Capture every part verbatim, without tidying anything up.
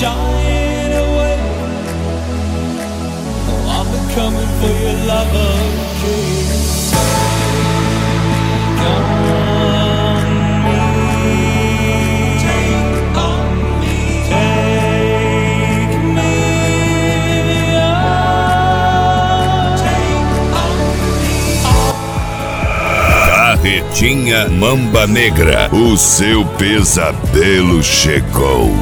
shying away. Oh, I'll be coming for your love, okay. Take on me, take on me, take me, oh, take on me, oh. Carretinha Mamba Negra, o seu pesadelo chegou.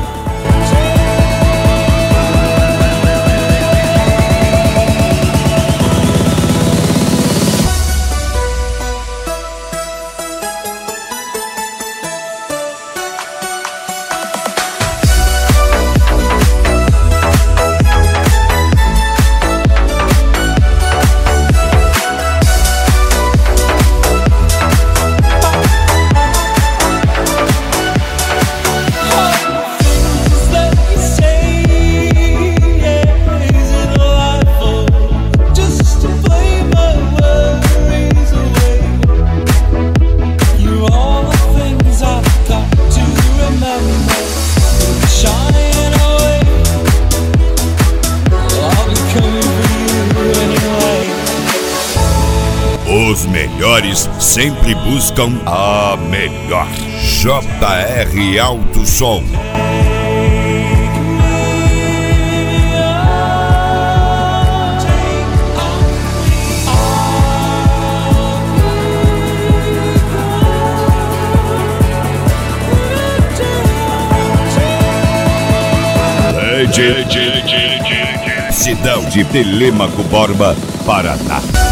Os melhores sempre buscam a melhor. J R Alto Som. Cidade de Telêmaco Borba, Paraná.